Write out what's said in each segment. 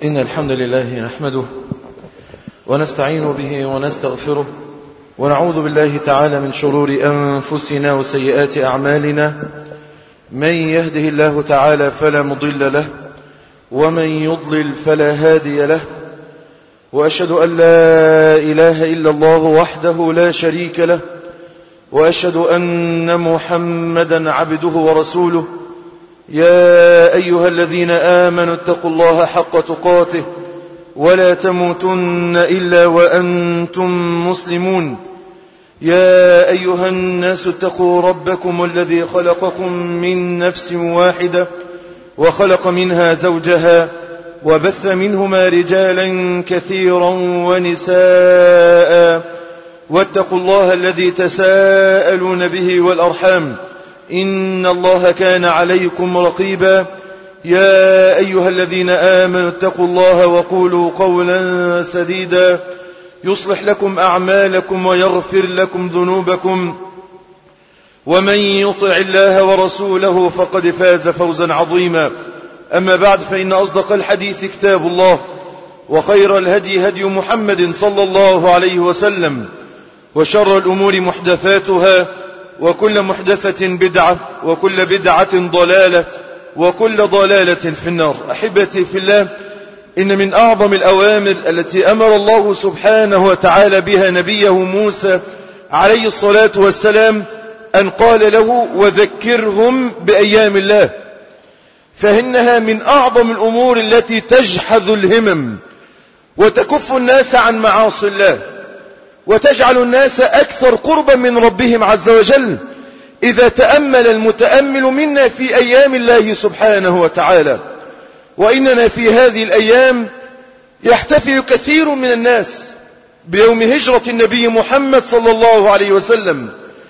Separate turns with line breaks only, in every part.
إن الحمد لله نحمده ونستعين به ونستغفره ونعوذ بالله تعالى من شرور أنفسنا وسيئات أعمالنا. من يهده الله تعالى فلا مضل له ومن يضلل فلا هادي له، وأشهد أن لا إله إلا الله وحده لا شريك له، وأشهد أن محمدا عبده ورسوله. يا أيها الذين آمنوا اتقوا الله حق تقاته ولا تموتن إلا وأنتم مسلمون. يا أيها الناس اتقوا ربكم الذي خلقكم من نفس واحدة وخلق منها زوجها وبث منهما رجالا كثيرا ونساء، واتقوا الله الذي تساءلون به والأرحام إن الله كان عليكم رقيبا. يا أيها الذين آمنوا اتقوا الله وقولوا قولا سديدا يصلح لكم أعمالكم ويغفر لكم ذنوبكم، ومن يطع الله ورسوله فقد فاز فوزا عظيما. أما بعد، فإن أصدق الحديث كتاب الله، وخير الهدي هدي محمد صلى الله عليه وسلم، وشر الأمور محدثاتها، وكل محدثة بدعة، وكل بدعة ضلالة، وكل ضلالة في النار. أحبتي في الله، إن من أعظم الأوامر التي أمر الله سبحانه وتعالى بها نبيه موسى عليه الصلاة والسلام أن قال له: وذكرهم بأيام الله، فإنها من أعظم الأمور التي تجحذ الهمم وتكف الناس عن معاصي الله، وتجعل الناس أكثر قربا من ربهم عز وجل إذا تأمل المتأمل منا في أيام الله سبحانه وتعالى. وإننا في هذه الأيام يحتفل كثير من الناس بيوم هجرة النبي محمد صلى الله عليه وسلم،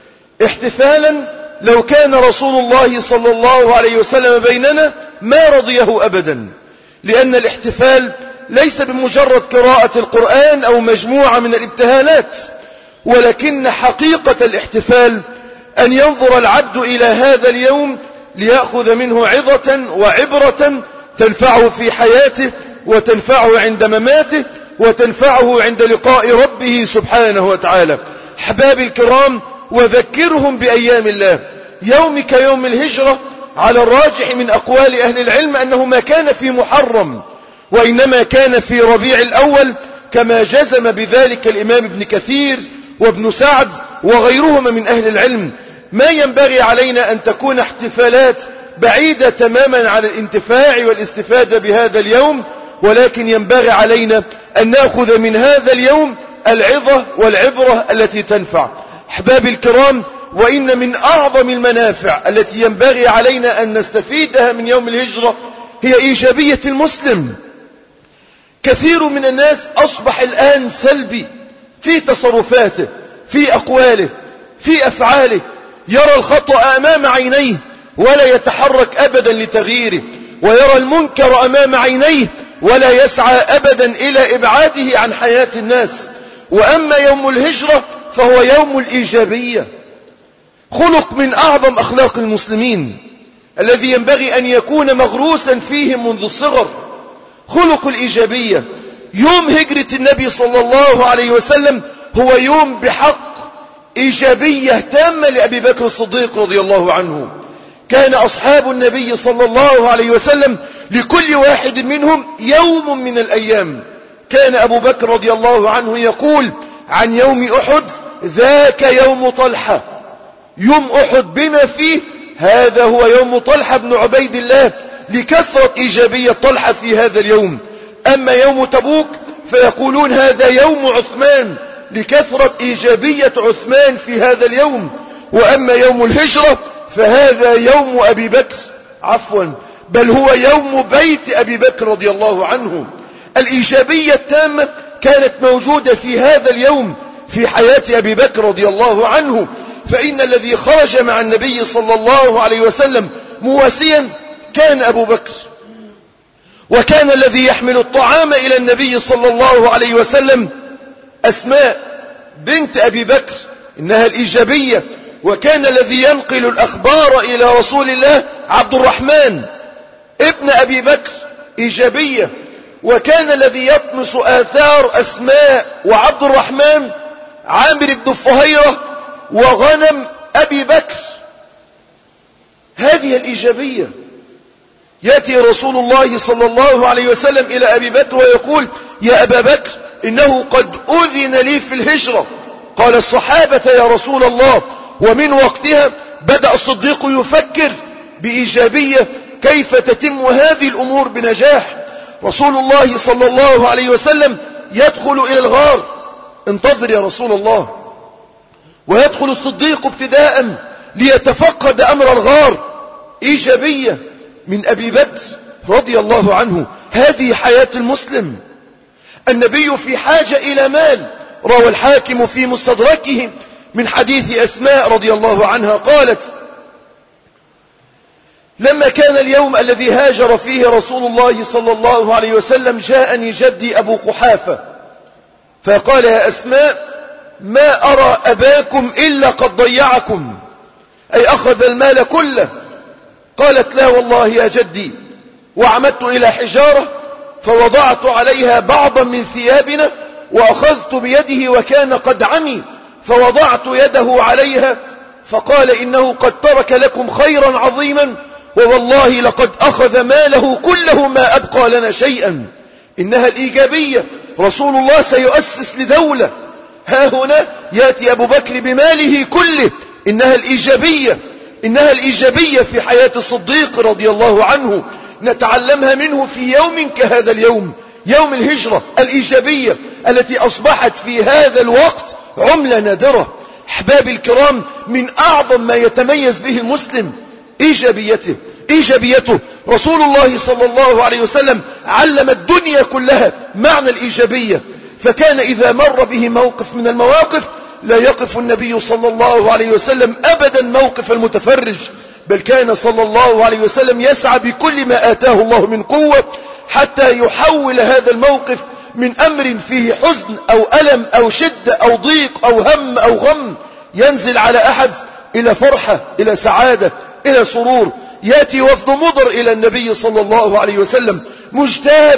احتفالا لو كان رسول الله صلى الله عليه وسلم بيننا ما رضيه أبدا، لأن الاحتفال ليس بمجرد قراءة القرآن أو مجموعة من الابتهالات، ولكن حقيقة الاحتفال أن ينظر العبد إلى هذا اليوم ليأخذ منه عظة وعبرة تنفعه في حياته، وتنفعه عند مماته، وتنفعه عند لقاء ربه سبحانه وتعالى. أحبابي الكرام، وذكرهم بأيام الله. يوم كيوم الهجرة على الراجح من أقوال أهل العلم أنه ما كان في محرم، وإنما كان في ربيع الأول، كما جزم بذلك الإمام ابن كثير وابن سعد وغيرهما من أهل العلم. ما ينبغي علينا أن تكون احتفالات بعيدة تماما عن الانتفاع والاستفادة بهذا اليوم، ولكن ينبغي علينا أن نأخذ من هذا اليوم العظة والعبرة التي تنفع. أحبابي الكرام، وإن من أعظم المنافع التي ينبغي علينا أن نستفيدها من يوم الهجرة هي إيجابية المسلم. كثير من الناس أصبح الآن سلبي في تصرفاته، في أقواله، في أفعاله، يرى الخطأ أمام عينيه ولا يتحرك أبدا لتغييره، ويرى المنكر أمام عينيه ولا يسعى أبدا إلى إبعاده عن حياة الناس. وأما يوم الهجرة فهو يوم الإيجابية، خلق من أعظم أخلاق المسلمين الذي ينبغي أن يكون مغروسا فيهم منذ الصغر، خلق الإيجابية. يوم هجرة النبي صلى الله عليه وسلم هو يوم بحق إيجابية تامة لأبي بكر الصديق رضي الله عنه. كان أصحاب النبي صلى الله عليه وسلم لكل واحد منهم يوم من الأيام. كان أبو بكر رضي الله عنه يقول عن يوم أحد: ذاك يوم طلحة. يوم أحد بما فيه هذا هو يوم طلحة بن عبيد الله، لكثرة إيجابية طلحة في هذا اليوم. أما يوم تبوك فيقولون هذا يوم عثمان، لكثرة إيجابية عثمان في هذا اليوم. وأما يوم الهجرة فهذا يوم أبي بكر، بل هو يوم بيت أبي بكر رضي الله عنه. الإيجابية التامة كانت موجودة في هذا اليوم في حياة أبي بكر رضي الله عنه، فإن الذي خرج مع النبي صلى الله عليه وسلم مواسيا كان أبو بكر، وكان الذي يحمل الطعام إلى النبي صلى الله عليه وسلم أسماء بنت أبي بكر، إنها الإيجابية. وكان الذي ينقل الأخبار إلى رسول الله عبد الرحمن ابن أبي بكر، إيجابية. وكان الذي يطمس آثار أسماء وعبد الرحمن عامر بن فهيرة وغنم أبي بكر. هذه الإيجابية. يأتي رسول الله صلى الله عليه وسلم إلى أبي بكر ويقول: يا أبا بكر إنه قد أذن لي في الهجرة. قال الصحابة: يا رسول الله. ومن وقتها بدأ الصديق يفكر بإيجابية كيف تتم هذه الأمور بنجاح. رسول الله صلى الله عليه وسلم يدخل إلى الغار: انتظر يا رسول الله. ويدخل الصديق ابتداء ليتفقد أمر الغار. إيجابية من أبي بكر رضي الله عنه. هذه حياة المسلم. النبي في حاجة إلى مال. روى الحاكم في مستدركه من حديث أسماء رضي الله عنها قالت: لما كان اليوم الذي هاجر فيه رسول الله صلى الله عليه وسلم جاءني جدي أبو قحافة فقال: يا أسماء ما أرى أباكم إلا قد ضيعكم، أي أخذ المال كله. قالت: لا والله يا جدي. وعمدت إلى حجارة فوضعت عليها بعضا من ثيابنا وأخذت بيده وكان قد عمي فوضعت يده عليها فقال: إنه قد ترك لكم خيرا عظيما ووالله لقد أخذ ماله كله ما أبقى لنا شيئا. إنها الإيجابية. رسول الله سيؤسس لدولة. ها هنا يأتي أبو بكر بماله كله. إنها الإيجابية. إنها الإيجابية في حياة الصديق رضي الله عنه، نتعلمها منه في يوم كهذا اليوم، يوم الهجرة. الإيجابية التي أصبحت في هذا الوقت عملة نادرة. أحبابي الكرام، من أعظم ما يتميز به المسلم إيجابيته. رسول الله صلى الله عليه وسلم علم الدنيا كلها معنى الإيجابية. فكان إذا مر به موقف من المواقف لا يقف النبي صلى الله عليه وسلم أبدا موقف المتفرج، بل كان صلى الله عليه وسلم يسعى بكل ما آتاه الله من قوة حتى يحول هذا الموقف من أمر فيه حزن أو ألم أو شدة أو ضيق أو هم أو غم ينزل على أحد إلى فرحة، إلى سعادة، إلى سرور. يأتي وفد مضر إلى النبي صلى الله عليه وسلم مجتاب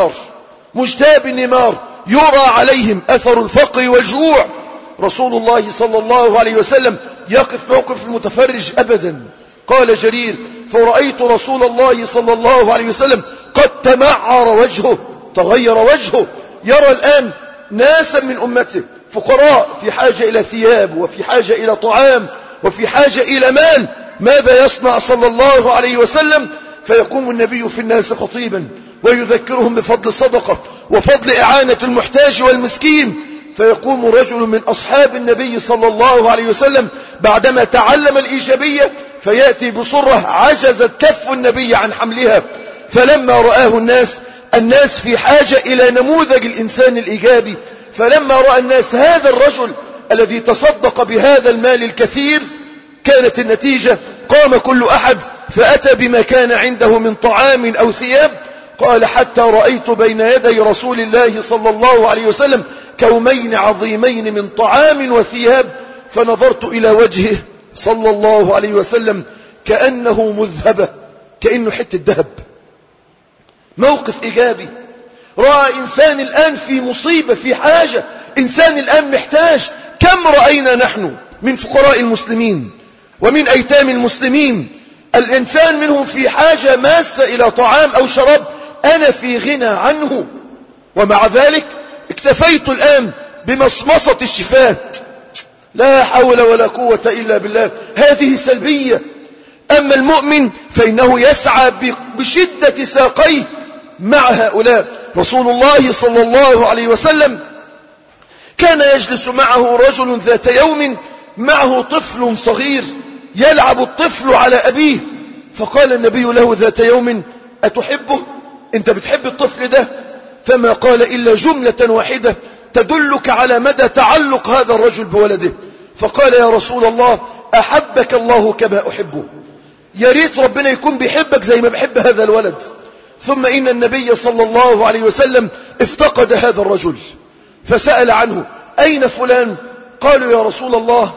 النمار يرى عليهم أثر الفقر والجوع. رسول الله صلى الله عليه وسلم يقف موقف المتفرج أبدا. قال جرير: فرأيت رسول الله صلى الله عليه وسلم قد تمعر وجهه، تغير وجهه، يرى الآن ناسا من أمته فقراء في حاجة إلى ثياب وفي حاجة إلى طعام وفي حاجة إلى مال. ماذا يصنع صلى الله عليه وسلم؟ فيقوم النبي في الناس خطيبا ويذكرهم بفضل الصدقة وفضل إعانة المحتاج والمسكين. فيقوم رجل من أصحاب النبي صلى الله عليه وسلم بعدما تعلم الإيجابية فيأتي بصرة عجزت كف النبي عن حملها. فلما رآه الناس في حاجة إلى نموذج الإنسان الإيجابي. فلما رأى الناس هذا الرجل الذي تصدق بهذا المال الكثير كانت النتيجة: قام كل أحد فأتى بما كان عنده من طعام أو ثياب. قال: حتى رأيت بين يدي رسول الله صلى الله عليه وسلم كومين عظيمين من طعام وثياب، فنظرت إلى وجهه صلى الله عليه وسلم كأنه مذهبة، كأنه حتة ذهب. موقف إيجابي. رأى إنسان الآن في مصيبة، في حاجة، إنسان الآن محتاج. كم رأينا نحن من فقراء المسلمين ومن أيتام المسلمين الإنسان منهم في حاجة ماسة إلى طعام أو شراب، أنا في غنى عنه، ومع ذلك اكتفيت الآن بمصمصة الشفاه. لا حول ولا قوة إلا بالله. هذه سلبية. أما المؤمن فإنه يسعى بشدة ساقيه مع هؤلاء. رسول الله صلى الله عليه وسلم كان يجلس معه رجل ذات يوم معه طفل صغير يلعب الطفل على أبيه. فقال النبي له ذات يوم: أتحبه؟ أنت بتحب الطفل ده؟ فما قال إلا جملة واحدة تدلك على مدى تعلق هذا الرجل بولده. فقال: يا رسول الله، أحبك الله كما أحبه. يا ريت ربنا يكون بيحبك زي ما بحب هذا الولد. ثم إن النبي صلى الله عليه وسلم افتقد هذا الرجل فسأل عنه: أين فلان؟ قالوا: يا رسول الله،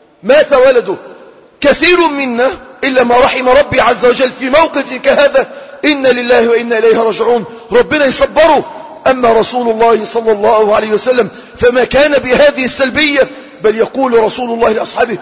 مات ولده. كثير منا إلا ما رحم ربي عز وجل في موقف كهذا إنا لله وإنا إليه راجعون، ربنا يصبره. أما رسول الله صلى الله عليه وسلم فما كان بهذه السلبية، بل يقول رسول الله لأصحابه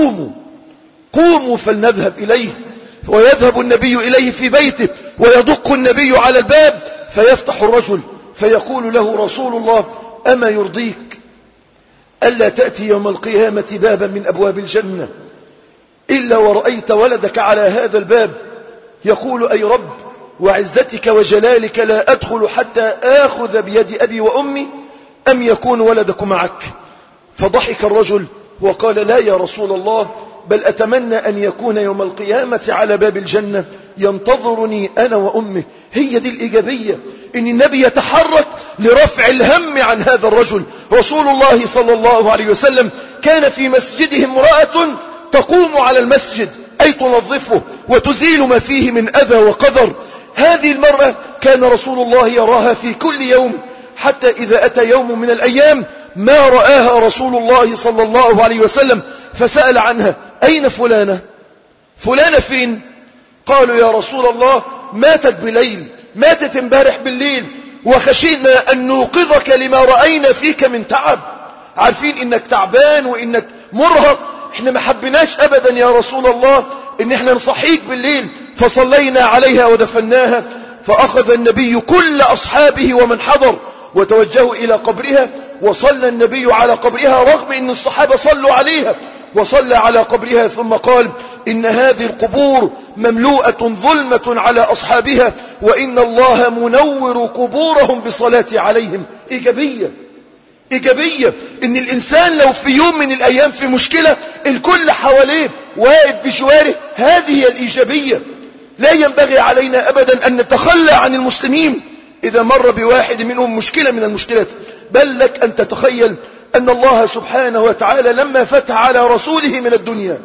قوموا فلنذهب إليه. ويذهب النبي إليه في بيته ويدق النبي على الباب فيفتح الرجل فيقول له رسول الله: أما يرضيك ألا تأتي يوم القيامة بابا من أبواب الجنة إلا ورأيت ولدك على هذا الباب؟ يقول: أي رب، وعزتك وجلالك لا أدخل حتى آخذ بيد أبي وأمي، أم يكون ولدك معك؟ فضحك الرجل وقال: لا يا رسول الله، بل أتمنى أن يكون يوم القيامة على باب الجنة ينتظرني أنا وأمه. هي دي الإيجابية، إن النبي يتحرك لرفع الهم عن هذا الرجل. رسول الله صلى الله عليه وسلم كان في مسجده امرأة تقوم على المسجد، أي تنظفه وتزيل ما فيه من أذى وقذر. هذه المرأة كان رسول الله يراها في كل يوم، حتى إذا أتى يوم من الأيام ما رآها رسول الله صلى الله عليه وسلم، فسأل عنها: أين فلانة؟ فلانة فين؟ قالوا: يا رسول الله ماتت بليل، ماتت امبارح بالليل، وخشينا أن نوقظك لما رأينا فيك من تعب. عارفين إنك تعبان وإنك مرهق، احنا ما حبناش أبدا يا رسول الله إن احنا نصحيك بالليل، فصلينا عليها ودفناها. فأخذ النبي كل أصحابه ومن حضر وتوجهوا إلى قبرها، وصلى النبي على قبرها رغم أن الصحابة صلوا عليها، وصلى على قبرها ثم قال: إن هذه القبور مملوءة ظلمة على أصحابها، وإن الله منور قبورهم بالصلاة عليهم. إيجابية إن الإنسان لو في يوم من الأيام في مشكلة الكل حواليه واقف بجواره، هذه هي الإيجابية. لا ينبغي علينا أبدا أن نتخلى عن المسلمين إذا مر بواحد منهم مشكلة من المشكلات. بل لك أن تتخيل أن الله سبحانه وتعالى لما فتح على رسوله من الدنيا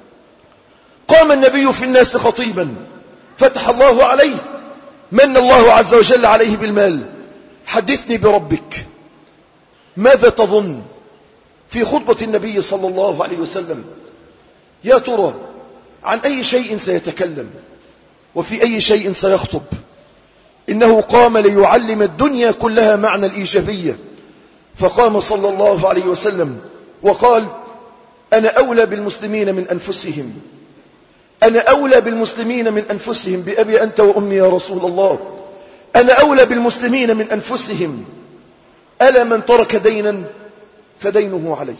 قام النبي في الناس خطيبا، فتح الله عليه، من الله عز وجل عليه بالمال. حدثني بربك، ماذا تظن في خطبة النبي صلى الله عليه وسلم؟ يا ترى عن أي شيء سيتكلم وفي أي شيء سيخطب؟ إنه قام ليعلم الدنيا كلها معنى الإيجابية. فقام صلى الله عليه وسلم وقال: أنا أولى بالمسلمين من أنفسهم، أنا أولى بالمسلمين من أنفسهم، بأبي أنت وأمي يا رسول الله، أنا أولى بالمسلمين من أنفسهم. ألا من ترك دينا فدينه عليه،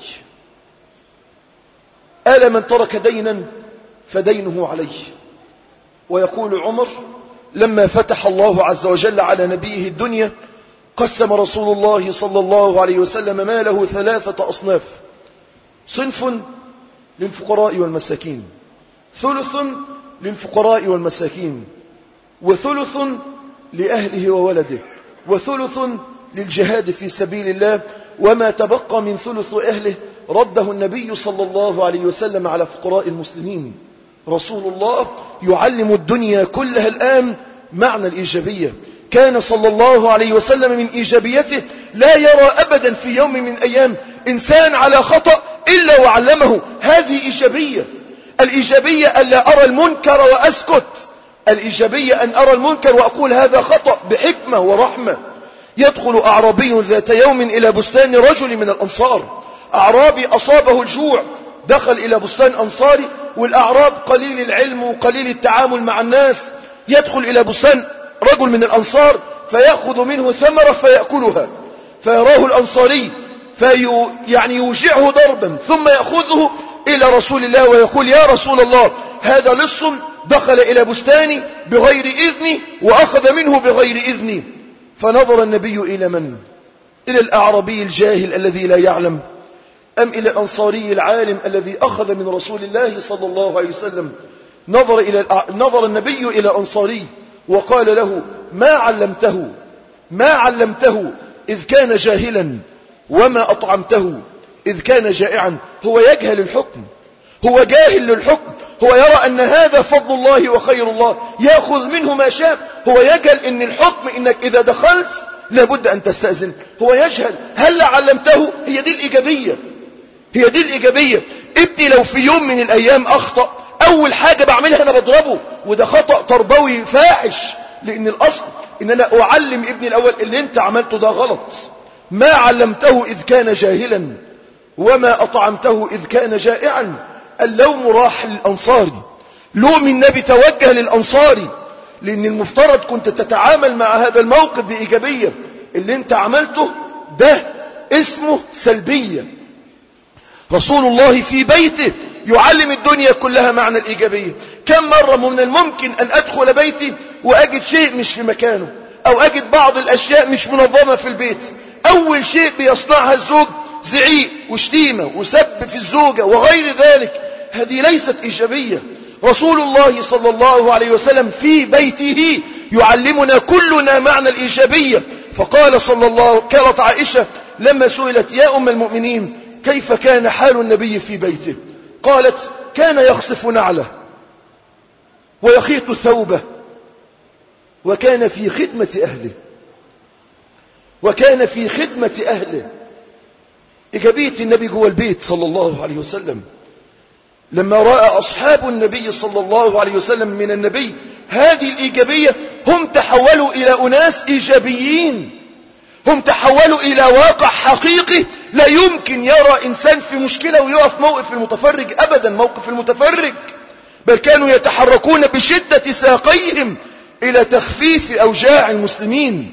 ألا من ترك دينا فدينه عليه. ويقول عمر: لما فتح الله عز وجل على نبيه الدنيا قسم رسول الله صلى الله عليه وسلم ماله 3 أصناف: صنف للفقراء والمساكين، ثلث للفقراء والمساكين، وثلث لأهله وولده، وثلث للجهاد في سبيل الله. وما تبقى من ثلث أهله رده النبي صلى الله عليه وسلم على فقراء المسلمين. رسول الله يعلم الدنيا كلها الآن معنى الإيجابية. كان صلى الله عليه وسلم من إيجابيته لا يرى أبدا في يوم من أيام إنسان على خطأ إلا وعلمه. هذه إيجابية. الإيجابية ألا أرى المنكر وأسكت، الإيجابية أن أرى المنكر وأقول هذا خطأ بحكمة ورحمة. يدخل أعرابي ذات يوم إلى بستان رجل من الأنصار، أعرابي أصابه الجوع، دخل إلى بستان أنصاري، والأعراب قليل العلم وقليل التعامل مع الناس. يدخل إلى بستان رجل من الأنصار فيأخذ منه ثمرة فيأكلها، فيراه الأنصاري يعني يوجعه ضربا، ثم يأخذه إلى رسول الله ويقول: يا رسول الله، هذا لص دخل إلى بستاني بغير إذني وأخذ منه بغير إذني. فنظر النبي إلى من؟ إلى الأعرابي الجاهل الذي لا يعلم، أم إلى الأنصاري العالم الذي أخذ من رسول الله صلى الله عليه وسلم؟ نظر النبي إلى الأنصاري وقال له: ما علمته إذ كان جاهلا، وما أطعمته إذ كان جائعا. هو يجهل الحكم، هو جاهل للحكم، هو يرى أن هذا فضل الله وخير الله يأخذ منه ما شاء. هو يجهل أن الحكم إنك إذا دخلت لابد أن تستأذن، هو يجهل. هل علمته؟ هي دي الإيجابية، هي دي الإيجابية. ابني لو في يوم من الأيام أخطأ أول حاجة بعملها أنا بضربه، وده خطأ تربوي فاحش، لأن الأصل إن أنا أعلم ابني الأول اللي أنت عملته ده غلط. ما علمته إذ كان جاهلا وما أطعمته إذ كان جائعا. اللوم راح للأنصاري، لوم النبي توجه للأنصاري، لأن المفترض كنت تتعامل مع هذا الموقف بإيجابية. اللي أنت عملته ده اسمه سلبية. رسول الله في بيته يعلم الدنيا كلها معنى الإيجابية. كم مرة من الممكن أن أدخل بيتي وأجد شيء مش في مكانه، أو أجد بعض الأشياء مش منظمة في البيت. أول شيء بيصنعها الزوج زعيق وشتيمة وسب في الزوجة وغير ذلك. هذه ليست إيجابية. رسول الله صلى الله عليه وسلم في بيته يعلمنا كلنا معنى الإيجابية. فقال صلى الله، قالت عائشة لما سئلت يا أم المؤمنين كيف كان حال النبي في بيته، قالت كان يخصف نعله ويخيط ثوبه وكان في خدمة أهله. وكان في خدمة أهله. إيجابية النبي جوه البيت صلى الله عليه وسلم. لما رأى أصحاب النبي صلى الله عليه وسلم من النبي هذه الإيجابية، هم تحولوا إلى أناس إيجابيين، هم تحولوا إلى واقع حقيقي. لا يمكن يرى إنسان في مشكلة ويقف موقف المتفرج أبدا، موقف المتفرج، بل كانوا يتحركون بشدة ساقيهم إلى تخفيف أوجاع المسلمين.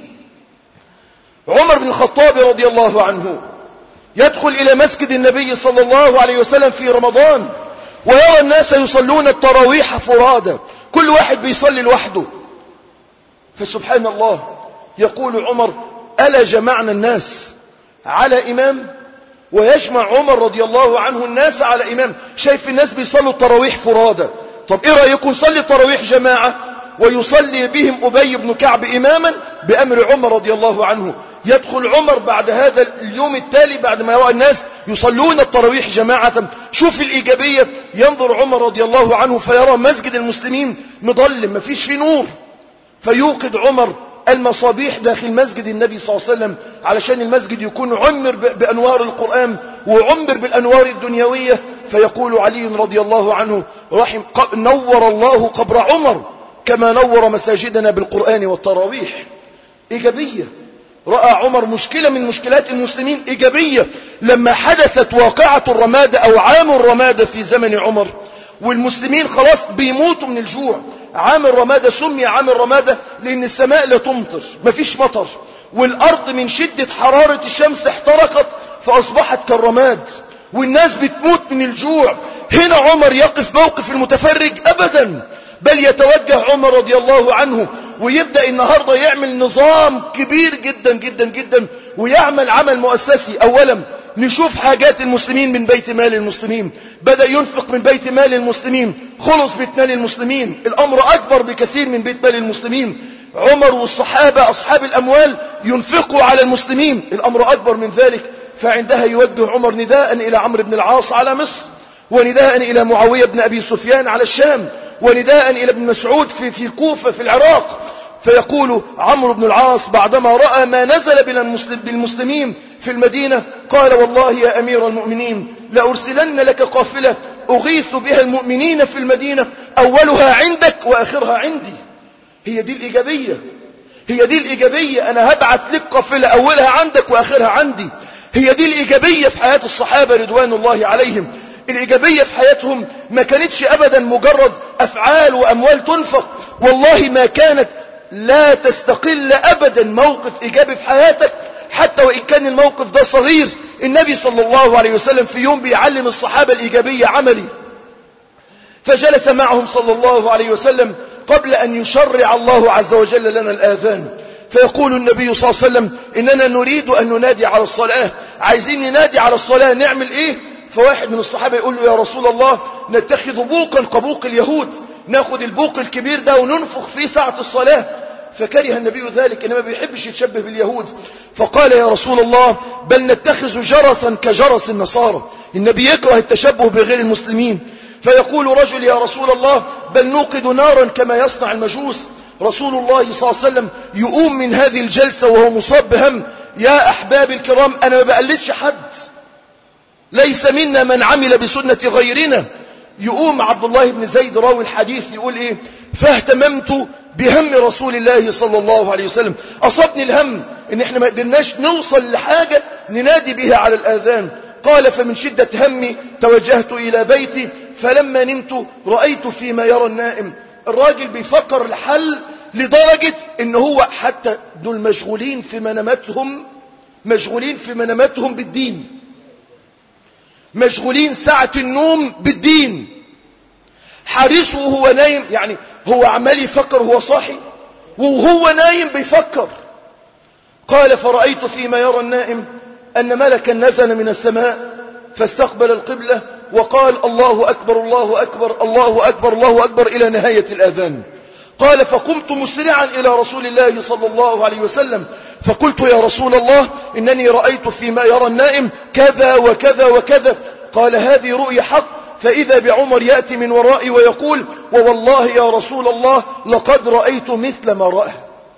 عمر بن الخطاب رضي الله عنه يدخل إلى مسجد النبي صلى الله عليه وسلم في رمضان، ويرى الناس يصلون التراويح فرادى، كل واحد بيصلي لوحده. فسبحان الله، يقول عمر ألا جمعنا الناس على إمام؟ ويجمع عمر رضي الله عنه الناس على إمام. شايف الناس بيصلوا التراويح فرادى، طب إيه رأيكم نصلي التراويح جماعة؟ ويصلي بهم أبي بن كعب إماما بأمر عمر رضي الله عنه. يدخل عمر بعد هذا اليوم التالي بعد ما يرى الناس يصلون التراويح جماعة. شوف الإيجابية. ينظر عمر رضي الله عنه فيرى مسجد المسلمين مظلم ما فيش فيه نور، فيوقد عمر المصابيح داخل مسجد النبي صلى الله عليه وسلم علشان المسجد يكون عمر بأنوار القرآن وعمر بالأنوار الدنيوية. فيقول علي رضي الله عنه نور الله قبر عمر كما نور مساجدنا بالقرآن والتراويح. إيجابية. رأى عمر مشكلة من مشكلات المسلمين إيجابية لما حدثت واقعة الرمادة أو عام الرمادة في زمن عمر، والمسلمين خلاص بيموتوا من الجوع. عام الرمادة سمي عام الرمادة لأن السماء لا تمطر، مفيش مطر، والأرض من شدة حرارة الشمس احترقت فأصبحت كالرماد، والناس بتموت من الجوع. هنا عمر يقف موقف المتفرج أبدا، بل يتوجه عمر رضي الله عنه ويبدأ النهاردة يعمل نظام كبير جدا جدا جدا، ويعمل عمل مؤسسي. أولا نشوف حاجات المسلمين من بيت مال المسلمين، بدأ ينفق من بيت مال المسلمين، خلص بيت مال المسلمين. الأمر أكبر بكثير من بيت مال المسلمين. عمر والصحابة أصحاب الأموال ينفقوا على المسلمين، الأمر أكبر من ذلك. فعندها يوجه عمر نداء إلى عمرو بن العاص على مصر، ونداء إلى معاوية بن أبي سفيان على الشام، ونداء إلى ابن مسعود في الكوفة في العراق. فيقول عمرو بن العاص بعدما رأى ما نزل بالمسلمين في المدينة قال والله يا أمير المؤمنين لأرسلن لك قافلة أغيث بها المؤمنين في المدينة، أولها عندك وآخرها عندي. هي دي الإيجابية، هي دي الإيجابية. أنا هبعت لك قافلة أولها عندك وآخرها عندي. هي دي الإيجابية في حياة الصحابة رضوان الله عليهم. الإيجابية في حياتهم ما كانتش أبدا مجرد أفعال وأموال تنفق. والله ما كانت لا تستقل أبدا موقف إيجابي في حياتك حتى وإن كان الموقف ده صغير. النبي صلى الله عليه وسلم في يوم بيعلم الصحابة الإيجابية عملي، فجلس معهم صلى الله عليه وسلم قبل أن يشرع الله عز وجل لنا الآذان. فيقول النبي صلى الله عليه وسلم إننا نريد أن ننادي على الصلاة، عايزين ننادي على الصلاة، نعمل إيه؟ فواحد من الصحابة يقول له يا رسول الله نتخذ بوقا كبوق اليهود، ناخد البوق الكبير ده وننفخ فيه ساعة الصلاة. فكره النبي ذلك، إنما بيحبش يتشبه باليهود. فقال يا رسول الله بل نتخذ جرسا كجرس النصارى. النبي يكره التشبه بغير المسلمين. فيقول رجل يا رسول الله بل نوقد نارا كما يصنع المجوس. رسول الله صلى الله عليه وسلم يقوم من هذه الجلسة وهو مصاب بهم. يا أحباب الكرام، أنا ما بقلدش حد، ليس منا من عمل بسنة غيرنا، يقوم عبد الله بن زيد راوي الحديث يقول ايه؟ فاهتممت بهم رسول الله صلى الله عليه وسلم. أصابني الهم ان احنا ما قدرناش نوصل لحاجة ننادي بها على الآذان. قال فمن شدة همي توجهت إلى بيتي فلما نمت رأيت فيما يرى النائم. الراجل بيفكر الحل لدرجة ان هو حتى دول مشغولين في مناماتهم بالدين، مشغولين ساعة النوم بالدين، حارسه وهو نايم، يعني هو عمال يفكر وهو صاحي وهو نايم بيفكر. قال فرأيت فيما يرى النائم أن ملكا نزل من السماء فاستقبل القبلة وقال الله أكبر الله أكبر الله أكبر الله أكبر إلى نهاية الأذان. قال فقمت مسرعا إلى رسول الله صلى الله عليه وسلم فقلت يا رسول الله إنني رأيت فيما يرى النائم كذا وكذا وكذا. قال هذه رؤيا حق. فإذا بعمر يأتي من ورائي ويقول ووالله يا رسول الله لقد رأيت مثل ما رأى.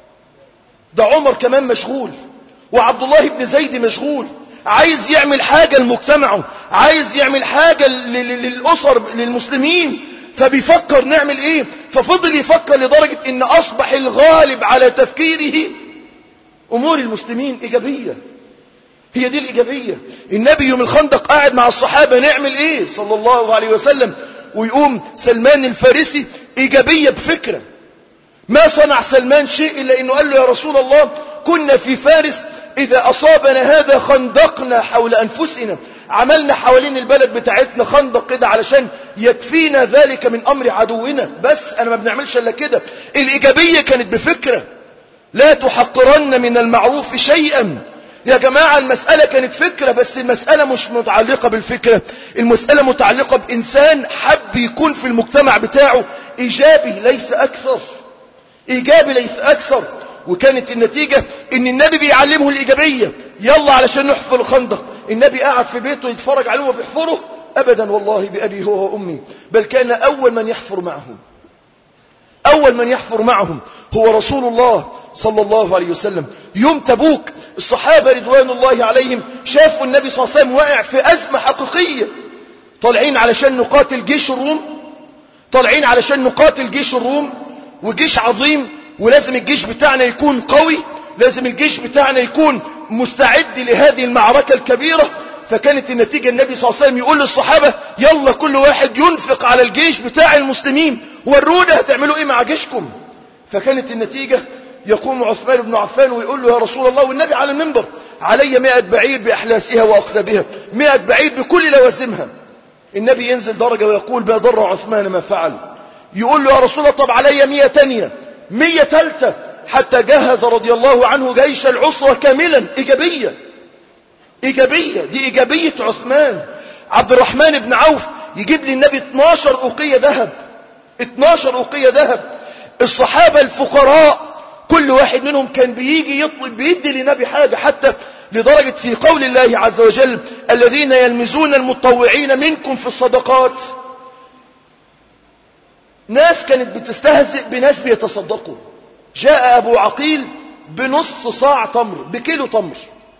ده عمر كمان مشغول، وعبد الله بن زيد مشغول، عايز يعمل حاجة لمجتمعه، عايز يعمل حاجة للأسر للمسلمين، فبيفكر نعمل ايه. ففضل يفكر لدرجة ان اصبح الغالب على تفكيره امور المسلمين ايجابية. هي دي الايجابية. النبي يوم الخندق قاعد مع الصحابة نعمل ايه صلى الله عليه وسلم، ويقوم سلمان الفارسي ايجابية بفكرة. ما صنع سلمان شيء الا انه قال له يا رسول الله كنا في فارس إذا أصابنا هذا خندقنا حول أنفسنا، عملنا حوالين البلد بتاعتنا خندق كده علشان يكفينا ذلك من أمر عدونا، بس أنا ما بنعملش إلا كده. الإيجابية كانت بفكرة. لا تحقرن من المعروف شيئا. يا جماعة المسألة كانت فكرة، بس المسألة مش متعلقة بالفكرة، المسألة متعلقة بإنسان حب يكون في المجتمع بتاعه إيجابي ليس أكثر، إيجابي ليس أكثر. وكانت النتيجة ان النبي بيعلمه الإيجابية. يلا علشان نحفر الخندق. النبي قاعد في بيته يتفرج عليه وبيحفره؟ أبدا والله بأبي هو وأمي، بل كان أول من يحفر معهم، أول من يحفر معهم هو رسول الله صلى الله عليه وسلم. يوم تبوك الصحابة رضوان الله عليهم شافوا النبي صلى الله عليه وسلم واقع في أزمة حقيقية. طالعين علشان نقاتل جيش الروم، طالعين علشان نقاتل جيش الروم، وجيش عظيم، ولازم الجيش بتاعنا يكون قوي، لازم الجيش بتاعنا يكون مستعد لهذه المعركة الكبيرة. فكانت النتيجة النبي صلى الله عليه وسلم يقول للصحابة يلا كل واحد ينفق على الجيش بتاع المسلمين، ورونا هتعملوا ايه مع جيشكم. فكانت النتيجة يقوم عثمان بن عفان ويقول له يا رسول الله، والنبي على المنبر، علي 100 بعير بأحلاسها وأقدبها، 100 بعير بكل لوازمها. النبي ينزل درجة ويقول ما ضر عثمان ما فعل. يقول له يا رسول الله طب علي 100 تانية، 100 ثالثة، حتى جهز رضي الله عنه جيش العسرة كاملا. إيجابية، إيجابية، دي إيجابية عثمان. عبد الرحمن بن عوف يجيب لي النبي 12 أوقية ذهب، 12 أوقية ذهب. الصحابة الفقراء كل واحد منهم كان بيجي يطلب بيدي للنبي حاجة، حتى لدرجة في قول الله عز وجل الذين يلمزون المتطوعين منكم في الصدقات. ناس كانت بتستهزئ بناس بيتصدقوا. جاء أبو عقيل بنص صاع تمر، بكيلو تمر.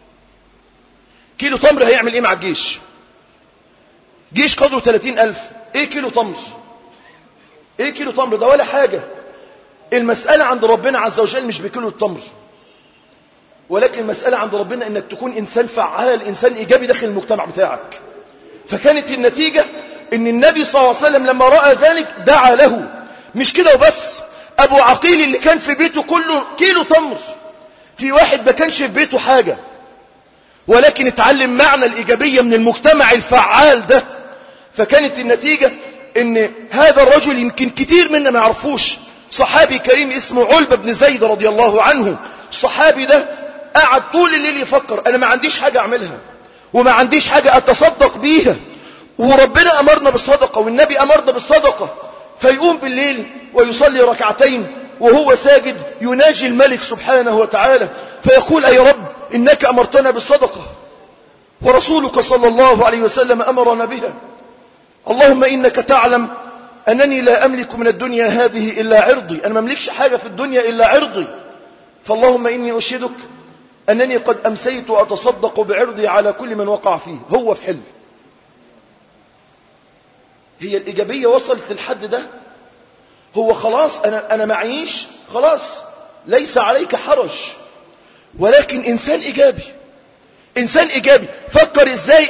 كيلو تمر هيعمل ايه مع الجيش؟ جيش قدره 30,000، ايه كيلو تمر؟ ايه كيلو تمر ده؟ ولا حاجة. المسألة عند ربنا عز وجل مش بكيلو التمر، ولكن المسألة عند ربنا انك تكون انسان فعال، انسان ايجابي داخل المجتمع بتاعك. فكانت النتيجة ان النبي صلى الله عليه وسلم لما رأى ذلك دعا له. مش كده وبس، ابو عقيل اللي كان في بيته كله كيلو تمر، في واحد ما كانش في بيته حاجة، ولكن اتعلم معنى الإيجابية من المجتمع الفعال ده. فكانت النتيجة ان هذا الرجل يمكن كتير منا ما يعرفوش، صحابي كريم اسمه علبة بن زيد رضي الله عنه. الصحابي ده قعد طول الليل يفكر انا ما عنديش حاجة اعملها وما عنديش حاجة اتصدق بيها، وربنا امرنا بالصدقة والنبي امرنا بالصدقة. فيقوم بالليل ويصلي ركعتين وهو ساجد يناجي الملك سبحانه وتعالى، فيقول أي رب إنك أمرتنا بالصدقة ورسولك صلى الله عليه وسلم أمرنا بها، اللهم إنك تعلم أنني لا أملك من الدنيا هذه إلا عرضي، أنا ما أملكش حاجة في الدنيا إلا عرضي، فاللهم إني أشهدك أنني قد أمسيت وأتصدق بعرضي على كل من وقع فيه. هو في حل، هي الإيجابية وصلت للحد ده؟ هو خلاص أنا معيش، خلاص ليس عليك حرج، ولكن إنسان إيجابي، إنسان إيجابي فكر إزاي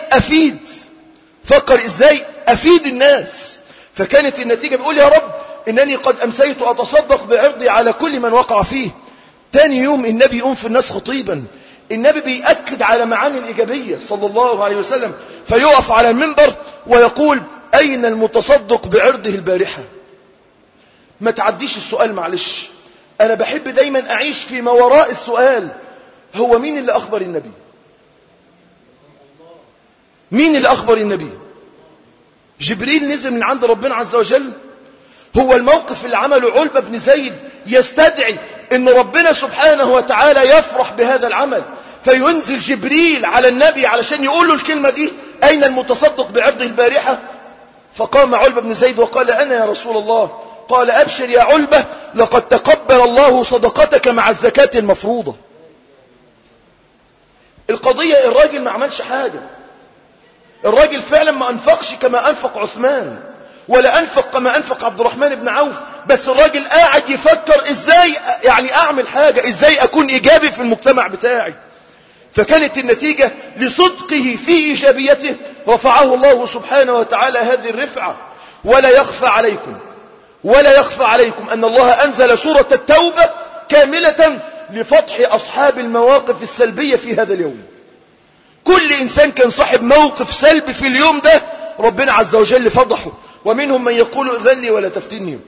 أفيد الناس. فكانت النتيجة بيقول يا رب إنني قد أمسيت أتصدق بعرضي على كل من وقع فيه. تاني يوم النبي يقوم في الناس خطيبا، النبي بيأكد على معاني الإيجابية صلى الله عليه وسلم، فيقف على المنبر ويقول أين المتصدق بعرضه البارحة؟ ما تعديش السؤال، معلش، أنا بحب دايما أعيش في ما وراء السؤال. هو مين اللي أخبر النبي؟ مين اللي أخبر النبي؟ جبريل نزل من عند ربنا عز وجل. هو الموقف اللي عمله علبة بن زيد يستدعي ان ربنا سبحانه وتعالى يفرح بهذا العمل، فينزل جبريل على النبي علشان يقول له الكلمة دي، أين المتصدق بعرضه البارحة؟ فقام علبة بن زيد وقال أنا يا رسول الله. قال أبشر يا علبة، لقد تقبل الله صدقتك مع الزكاة المفروضة. القضية الراجل ما عملش حاجة، الراجل فعلا ما أنفقش كما أنفق عثمان، ولا أنفق كما أنفق عبد الرحمن بن عوف، بس الراجل قاعد يفكر إزاي يعني أعمل حاجة، إزاي أكون إيجابي في المجتمع بتاعي. فكانت النتيجة لصدقه في إيجابيته رفعه الله سبحانه وتعالى هذه الرفعة. ولا يخفى عليكم أن الله أنزل سورة التوبة كاملة لفتح أصحاب المواقف السلبية في هذا اليوم. كل إنسان كان صاحب موقف سلبي في اليوم ده ربنا عز وجل فضحه. ومنهم من يقول ائذن لي ولا تفتني،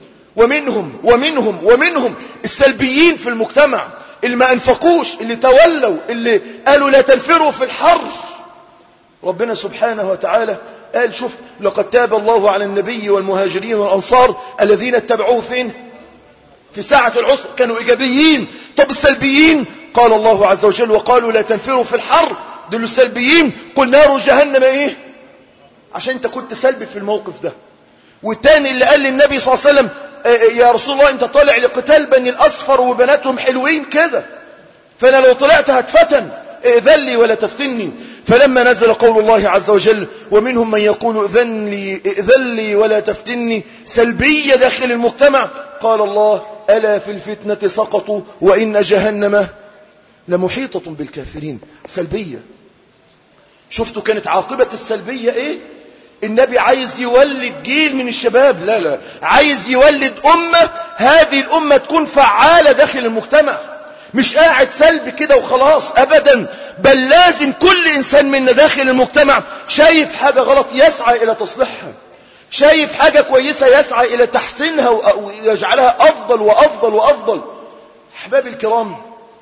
ومنهم السلبيين في المجتمع اللي ما أنفقوش، اللي تولوا، اللي قالوا لا تنفروا في الحر. ربنا سبحانه وتعالى قال شوف لقد تاب الله على النبي والمهاجرين والأنصار الذين اتبعوه فين؟ في ساعة العسر، كانوا إيجابيين. طب السلبيين؟ قال الله عز وجل وقالوا لا تنفروا في الحر، دول السلبيين. قل نار جهنم ايه؟ عشان انت كنت سلبي في الموقف ده. والتاني اللي قال للنبي صلى الله عليه وسلم يا رسول الله انت طالع لقتال بني الأصفر وبناتهم حلوين كده، فانا لو طلعت هتفتن، ائذن لي ولا تفتني. فلما نزل قول الله عز وجل ومنهم من يقول ائذن لي ولا تفتني، سلبية داخل المجتمع، قال الله ألا في الفتنة سقطوا وإن جهنم لمحيطة بالكافرين. سلبية. شفتوا كانت عاقبة السلبية ايه؟ النبي عايز يولد جيل من الشباب، لا عايز يولد أمة، هذه الأمة تكون فعالة داخل المجتمع، مش قاعد سلبي كده وخلاص أبدا، بل لازم كل إنسان منا داخل المجتمع شايف حاجة غلط يسعى إلى تصليحها، شايف حاجة كويسة يسعى إلى تحسينها ويجعلها أفضل وأفضل وأفضل. أحبابي الكرام،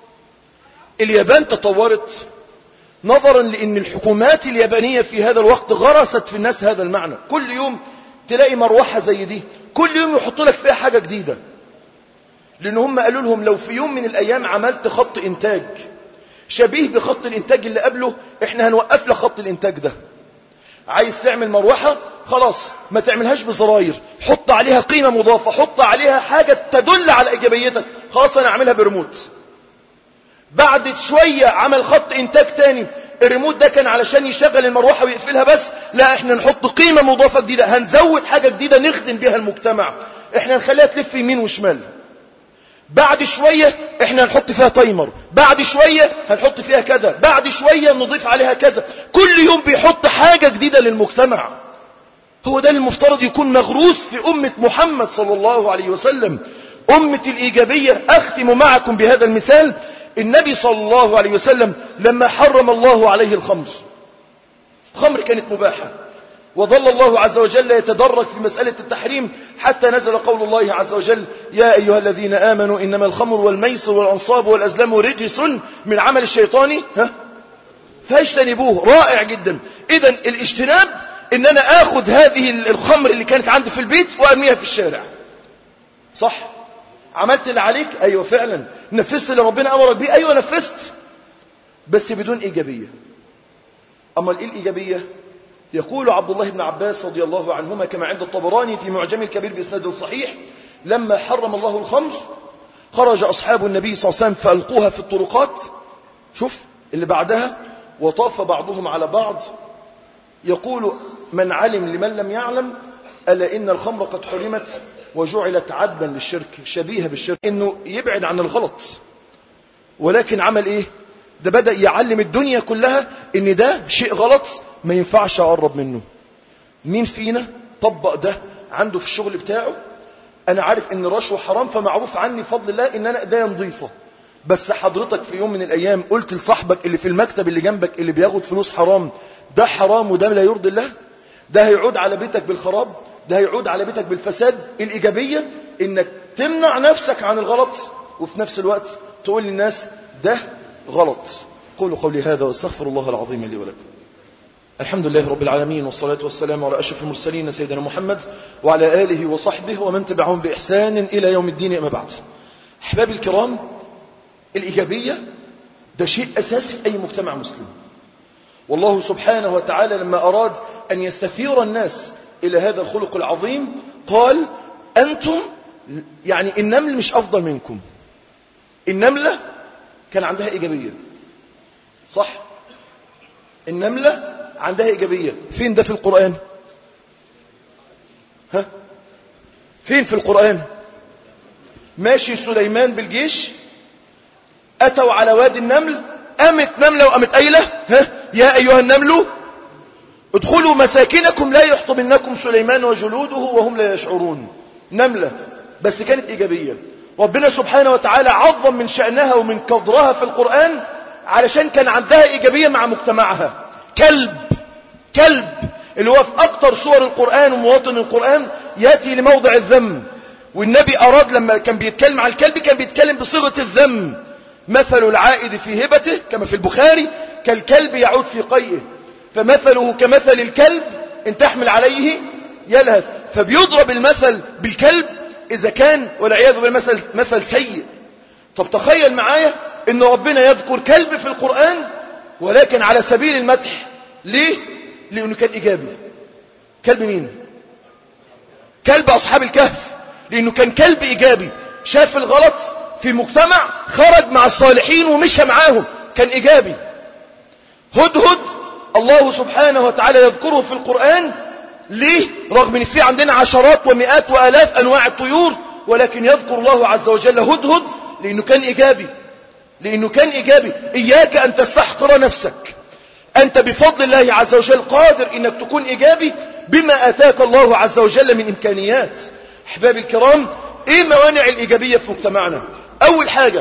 اليابان تطورت نظرا لأن الحكومات اليابانية في هذا الوقت غرست في الناس هذا المعنى. كل يوم تلاقي مروحة زي دي، كل يوم يحطوا لك فيها حاجة جديدة، لأن هم قالوا لهم لو في يوم من الأيام عملت خط إنتاج شبيه بخط الإنتاج اللي قبله، إحنا هنوقف لك خط الإنتاج ده. عايز تعمل مروحة خلاص ما تعملهاش بزراير، حط عليها قيمة مضافة، حط عليها حاجة تدل على إيجابيتك، خلاص أنا أعملها بريموت. بعد شوية عمل خط إنتاج تاني، الريموت ده كان علشان يشغل المروحة ويقفلها بس، لا احنا نحط قيمة مضافة جديدة، هنزود حاجة جديدة نخدم بها المجتمع، احنا نخليها تلف يمين وشمال. بعد شوية احنا هنحط فيها تايمر، بعد شوية هنحط فيها كذا، بعد شوية نضيف عليها كذا، كل يوم بيحط حاجة جديدة للمجتمع. هو ده المفترض يكون مغروس في أمة محمد صلى الله عليه وسلم، أمة الإيجابية. أختم معكم بهذا المثال. النبي صلى الله عليه وسلم لما حرم الله عليه الخمر كانت مباحة، وظل الله عز وجل يتدرج في مسألة التحريم حتى نزل قول الله عز وجل يا أيها الذين آمنوا إنما الخمر والميسر والأنصاب والأزلام رجس من عمل الشيطان فاجتنبوه. رائع جدا. إذن الاجتناب إن أنا آخذ هذه الخمر اللي كانت عندي في البيت وأرميها في الشارع، صح؟ عملت اللي عليك؟ أيوة فعلا. نفذت اللي ربنا أمرك بيه؟ أيوة نفذت، بس بدون إيجابية. أما إيه الإيجابية؟ يقول عبد الله بن عباس رضي الله عنهما كما عند الطبراني في معجم الكبير بإسناد صحيح لما حرم الله الخمر خرج أصحاب النبي صلى الله عليه وسلم فألقوها في الطرقات. شوف اللي بعدها وطاف بعضهم على بعض يقول من علم لمن لم يعلم ألا إن الخمر قد حرمت وجعلت عدلا للشرك، شبيهة بالشرك، إنه يبعد عن الغلط. ولكن عمل إيه؟ ده بدأ يعلم الدنيا كلها إن ده شيء غلط ما ينفعش أقرب منه. مين فينا طبق ده عنده في الشغل بتاعه؟ أنا عارف إن الرشوة حرام، فمعروف عني فضل الله إن أنا إيديا نظيفة، بس حضرتك في يوم من الأيام قلت لصاحبك اللي في المكتب اللي جنبك اللي بياخد فلوس حرام ده حرام وده لا يرضي الله؟ ده هيعود على بيتك بالخراب، ده هيعود على بيتك بالفساد. الإيجابية إنك تمنع نفسك عن الغلط، وفي نفس الوقت تقول للناس ده غلط. قولوا قولي هذا واستغفر الله العظيم لي ولكم. الحمد لله رب العالمين، والصلاة والسلام على أشرف المرسلين سيدنا محمد وعلى آله وصحبه ومن تبعهم بإحسان إلى يوم الدين. أما بعد، أحبابي الكرام، الإيجابية ده شيء أساسي في أي مجتمع مسلم. والله سبحانه وتعالى لما أراد أن يستثير الناس إلى هذا الخلق العظيم قال أنتم، يعني النمل مش أفضل منكم. النملة كان عندها إيجابية، صح؟ النملة عندها إيجابية. فين ده في القرآن؟ ها؟ فين في القرآن؟ ماشي سليمان بالجيش، أتوا على وادي النمل، قامت نملة وقامت قايلة ها يا أيها النمل ادخلوا مساكنكم لا يحطمنكم سليمان وجلوده وهم لا يشعرون. نملة بس كانت إيجابية. ربنا سبحانه وتعالى عظم من شأنها ومن قدرها في القرآن علشان كان عندها إيجابية مع مجتمعها. كلب اللي هو في أكتر سور القرآن ومواطن القرآن يأتي لموضع الذم، والنبي أراد لما كان بيتكلم عن الكلب كان بيتكلم بصيغة الذم. مثل العائد في هبته كما في البخاري كالكلب يعود في قيئه، فمثله كمثل الكلب إن تحمل عليه يلهث. فبيضرب المثل بالكلب إذا كان والعياذ بالله مثل سيء. طب تخيل معايا إن ربنا يذكر كلب في القرآن ولكن على سبيل المدح. ليه؟ لأنه كان إيجابي. كلب مين؟ كلب أصحاب الكهف، لأنه كان كلب إيجابي، شاف الغلط في مجتمع خرج مع الصالحين ومشى معاهم، كان إيجابي. هدهد الله سبحانه وتعالى يذكره في القرآن. ليه؟ رغم ان في عندنا عشرات ومئات وآلاف أنواع الطيور، ولكن يذكر الله عز وجل هدهد لأنه كان إيجابي. إياك أن تستحقر نفسك، أنت بفضل الله عز وجل قادر أنك تكون إيجابي بما آتاك الله عز وجل من إمكانيات. أحبابي الكرام، إيه موانع الإيجابية في مجتمعنا؟ أول حاجة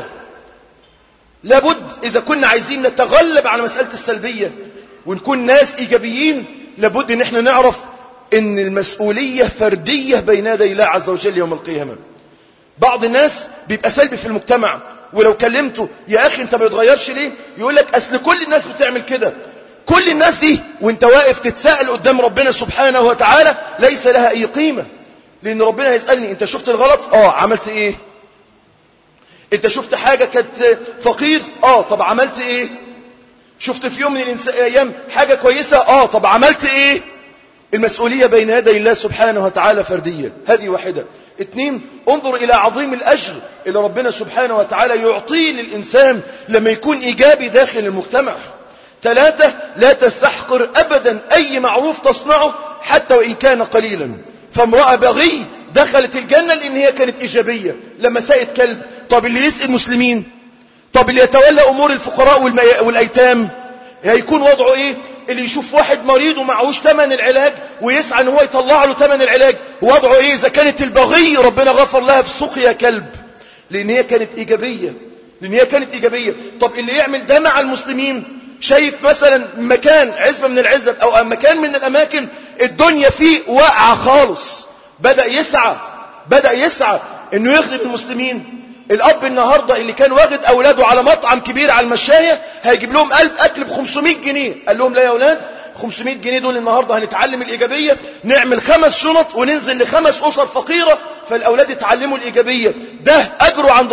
لابد إذا كنا عايزين نتغلب على مسألة السلبية ونكون ناس إيجابيين، لابد أن احنا نعرف أن المسؤولية فردية بين يدي الله عز وجل يوم القيامة. بعض الناس بيبقى سلبي في المجتمع، ولو كلمته يا أخي أنت ما بيتغيرش ليه؟ يقول لك أصل كل الناس بتعمل كده. كل الناس دي وانت واقف تتساءل قدام ربنا سبحانه وتعالى ليس لها أي قيمة، لأن ربنا هيسألني أنت شفت الغلط؟ عملت إيه؟ أنت شفت حاجة كانت فقير؟ طب عملت إيه؟ شفت في يوم من الأيام حاجة كويسة؟ طب عملت إيه؟ المسؤولية بين يدي الله سبحانه وتعالى فرديا. هذه واحدة. 2، انظر إلى عظيم الأجر اللي ربنا سبحانه وتعالى يعطيه للإنسان لما يكون إيجابي داخل المجتمع. 3، لا تستحقر أبدا أي معروف تصنعه حتى وإن كان قليلا. فامرأة بغي دخلت الجنة لأن هي كانت إيجابية لما سقت كلب. طب اللي يسقي المسلمين، طب اللي يتولى أمور الفقراء والأيتام هيكون وضعه إيه؟ اللي يشوف واحد مريض ومعهوش ثمن العلاج ويسعى ان هو يطلع له ثمن العلاج، وضعه ايه؟ اذا كانت البغي ربنا غفر لها في سقيا كلب لان هي كانت ايجابيه. طب اللي يعمل ده مع المسلمين، شايف مثلا مكان عزبه من العزب او مكان من الاماكن الدنيا فيه واقعه خالص، بدأ يسعى انه يخدم المسلمين. الأب النهاردة اللي كان واخد أولاده على مطعم كبير على المشاية هيجيب لهم 1000 أكل ب500 جنيه، قال لهم لا يا أولاد 500 جنيه دول النهاردة هنتعلم الإيجابية، نعمل 5 شنط وننزل ل5 أسر فقيرة فالأولاد يتعلموا الإيجابية. ده أجره عند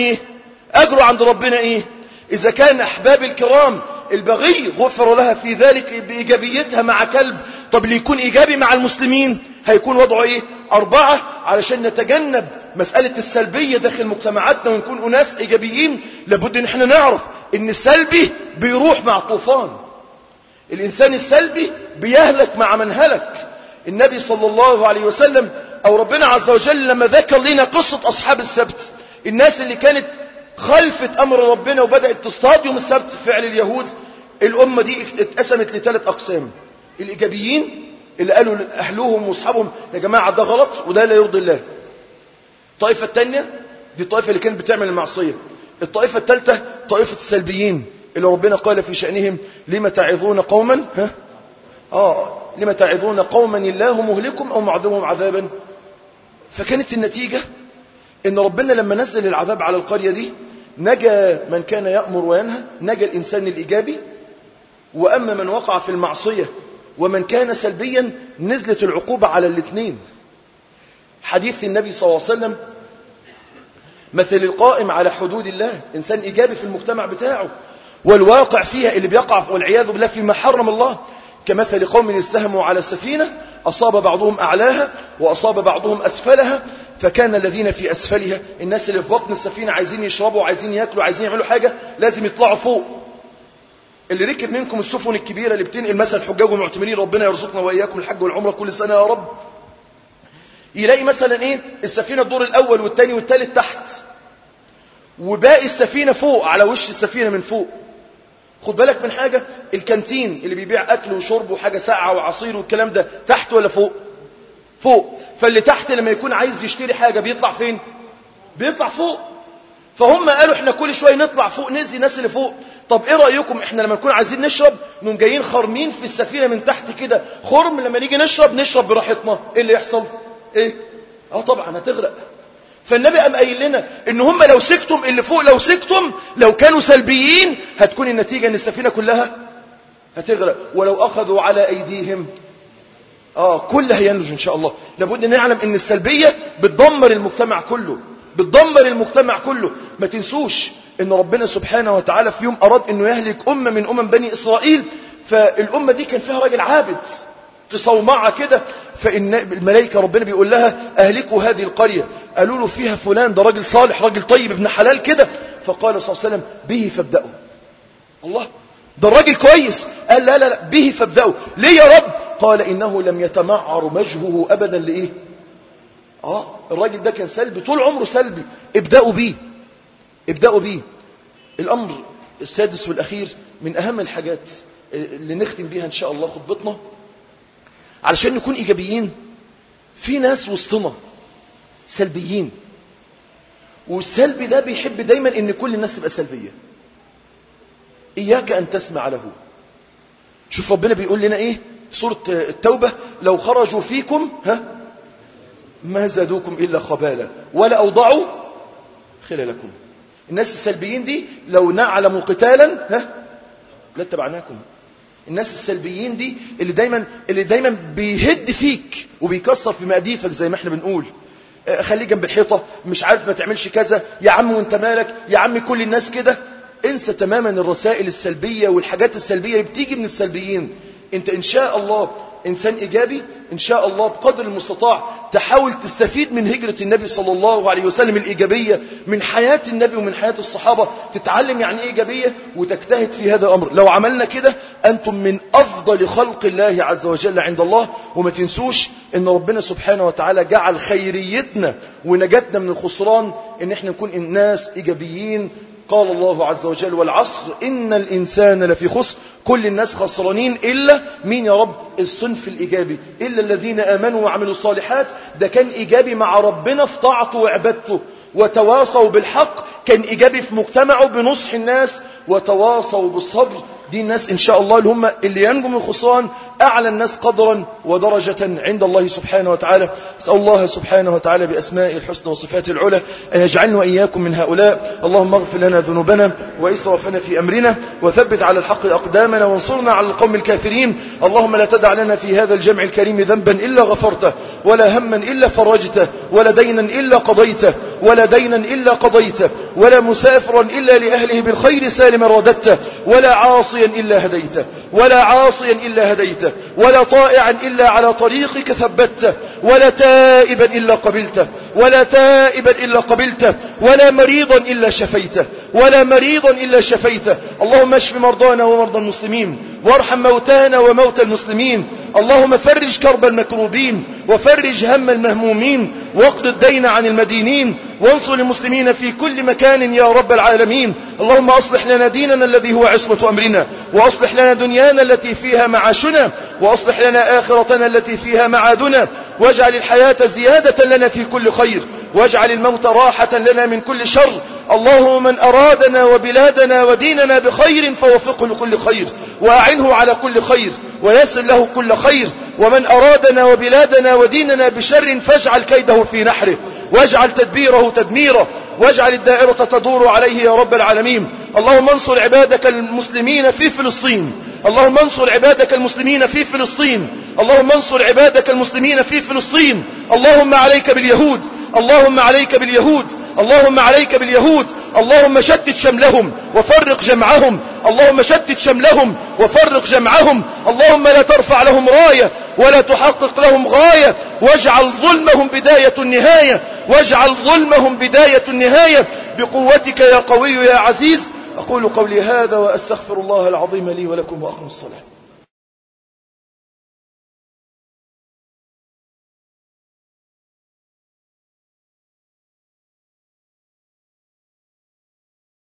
ربنا إيه؟ إذا كان أحباب الكرام البغي غفر لها في ذلك بإيجابيتها مع كلب، طب اللي يكون إيجابي مع المسلمين هيكون وضعه إيه؟ 4 علشان نتجنب مسألة السلبية داخل مجتمعاتنا ونكون أناس إيجابيين. لابد أن احنا نعرف أن السلبي بيروح مع طوفان، الإنسان السلبي بيهلك مع من هلك. النبي صلى الله عليه وسلم أو ربنا عز وجل لما ذكر لنا قصة أصحاب السبت، الناس اللي كانت خلفت أمر ربنا وبدأت تصطاد يوم السبت، فعل اليهود، الأمة دي اتقسمت لثلاث أقسام. الإيجابيين اللي قالوا لأهلهم وأصحابهم يا جماعة ده غلط وده لا يرضي الله. الطائفة الثانية دي الطائفة اللي كانت بتعمل المعصية. الطائفة الثالثة طائفة السلبيين اللي ربنا قال في شأنهم لما تعظون قوما لما تعظون قوما الله مهلكم أو معذبهم عذابا. فكانت النتيجة إن ربنا لما نزل العذاب على القرية دي نجا من كان يأمر وينهى، نجا الإنسان الإيجابي، وأما من وقع في المعصية ومن كان سلبيا نزلت العقوبة على الاثنين. حديث النبي صلى الله عليه وسلم مثل القائم على حدود الله، إنسان إيجابي في المجتمع بتاعه، والواقع فيها اللي بيقع والعياذ بالله فيما حرم الله، كمثل قوم استهموا على سفينة أصاب بعضهم أعلاها وأصاب بعضهم أسفلها، فكان الذين في أسفلها الناس اللي في بطن السفينة عايزين يشربوا وعايزين يأكلوا عايزين يعملوا حاجة لازم يطلعوا فوق. اللي ركب منكم السفن الكبيرة اللي بتنقل مثلا حجاج والمعتمرين، ربنا يرزقنا وإياكم الحج والعمرة كل سنة يا رب، يلاقي مثلا السفينة الدور الأول والثاني والثالث تحت وباقي السفينة فوق على وش السفينة من فوق. خد بالك من حاجة، الكانتين اللي بيبيع أكل وشرب وحاجة ساقعة وعصير والكلام ده تحت ولا فوق؟ فوق. فاللي تحت لما يكون عايز يشتري حاجة بيطلع فين؟ بيطلع فوق. فهم قالوا احنا كل شوية نطلع فوق نزي الناس اللي فوق. طب ايه رأيكم احنا لما نكون عايزين نشرب نقوم جايين خرمين في السفينة من تحت كده خرم، لما نيجي نشرب براحتنا، ايه اللي يحصل؟ طبعا هتغرق. فالنبي قام قايل لنا ان هم لو سكتم اللي فوق، لو سكتم لو كانوا سلبيين هتكون النتيجة ان السفينة كلها هتغرق، ولو اخذوا على ايديهم كلها ينجو ان شاء الله. لابد ان نعلم ان السلبية بتدمر المجتمع كله، بتدمر المجتمع كله. ما تنسوش ان ربنا سبحانه وتعالى في يوم اراد انه يهلك امة من امم بني اسرائيل، فالامة دي كان فيها راجل عابد في صومعة كده، فإن الملائكة ربنا بيقول لها أهلكوا هذه القرية. قالوا له فيها فلان ده راجل صالح راجل طيب ابن حلال كده، فقال صلى الله عليه وسلم به فابدأوا. الله، ده الراجل كويس. قال لا به فابدأوا. ليه يا رب؟ قال إنه لم يتمعر وجهه أبدا. لإيه؟ الراجل ده كان سلبي طول عمره سلبي، ابدأوا بيه. الأمر السادس والأخير من أهم الحاجات اللي نختم بيها إن شاء الله خطبتنا علشان نكون إيجابيين. في ناس وسطنا سلبيين، والسلبي ده بيحب دايما ان كل الناس تبقى سلبية. إياك أن تسمع له. شوف ربنا بيقول لنا سورة التوبة لو خرجوا فيكم ما زادوكم إلا خبالا ولا أوضعوا خلالكم. الناس السلبيين دي لو نعلم قتالا لاتبعناكم. الناس السلبيين دي اللي دايما بيهد فيك وبيكسر في مقاديفك زي ما احنا بنقول. خليه جنب الحيطة، مش عارف ما تعملش كذا، يا عم وانت مالك، يا عم كل الناس كده. انسى تماما الرسائل السلبية والحاجات السلبية اللي بتيجي من السلبيين. انت ان شاء الله انسان ايجابي، ان شاء الله بقدر المستطاع تحاول تستفيد من هجرة النبي صلى الله عليه وسلم الايجابية، من حياة النبي ومن حياة الصحابة، تتعلم يعني ايه ايجابية وتجتهد في هذا الامر. لو عملنا كده انتم من افضل خلق الله عز وجل عند الله. وما تنسوش ان ربنا سبحانه وتعالى جعل خيريتنا ونجاتنا من الخسران ان احنا نكون الناس ايجابيين. قال الله عز وجل والعصر إن الإنسان لفي خسر. كل الناس خسرانين إلا مين يا رب؟ الصنف الإيجابي، إلا الذين آمنوا وعملوا الصالحات. ده كان إيجابي مع ربنا في طاعته وعبادته، وتواصوا بالحق. كان إيجابي في مجتمعه بنصح الناس، وتواصوا بالصبر. دي الناس إن شاء الله اللي هم اللي ينجوا من الخسران، أعلى الناس قدرا ودرجة عند الله سبحانه وتعالى. أسأل الله سبحانه وتعالى بأسمائه الحسنى وصفاته العلى أن يجعلنا وإياكم من هؤلاء. اللهم اغفر لنا ذنوبنا وإسرافنا في أمرنا، وثبت على الحق أقدامنا، وانصرنا على القوم الكافرين. اللهم لا تدع لنا في هذا الجمع الكريم ذنبا إلا غفرته، ولا هما إلا فرجته، ولا دينا إلا قضيته، ولا مسافرا إلا لأهله بالخير سالما رددته، ولا عاصيا إلا هديته، ولا طائعا إلا على طريقك ثبته، ولا تائبا إلا قبلته، ولا مريضا إلا شفيته. اللهم اشف مرضانا ومرضى المسلمين، وارحم موتانا وموتى المسلمين، اللهم فرج كرب المكروبين وفرج هم المهمومين واقض الدين عن المدينين وانصر المسلمين في كل مكان يا رب العالمين. اللهم أصلح لنا ديننا الذي هو عصمة أمرنا، وأصلح لنا دنيانا التي فيها معاشنا، وأصلح لنا آخرتنا التي فيها معادنا، واجعل الحياة زيادة لنا في كل خير، واجعل الموت راحة لنا من كل شر. اللهم من أرادنا وبلادنا وديننا بخير فوفقه لكل خير، وأعنه على كل خير، ويسر له كل خير. ومن أرادنا وبلادنا وديننا بشر فاجعل كيده في نحره، واجعل تدبيره تدميره، واجعل الدائرة تدور عليه يا رب العالمين. اللهم انصر عبادك المسلمين في فلسطين، اللهم انصر عبادك المسلمين في فلسطين، اللهم انصر عبادك المسلمين في فلسطين. اللهم عليك باليهود، اللهم عليك باليهود، اللهم عليك باليهود. اللهم شتت شملهم وفرق جمعهم، اللهم شتت شملهم وفرق جمعهم. اللهم لا ترفع لهم راية ولا تحقق لهم غاية، واجعل ظلمهم بداية النهاية، واجعل ظلمهم بداية النهاية بقوتك يا قوي يا عزيز. أقول قولي هذا وأستغفر الله العظيم لي ولكم وأقم الصلاة.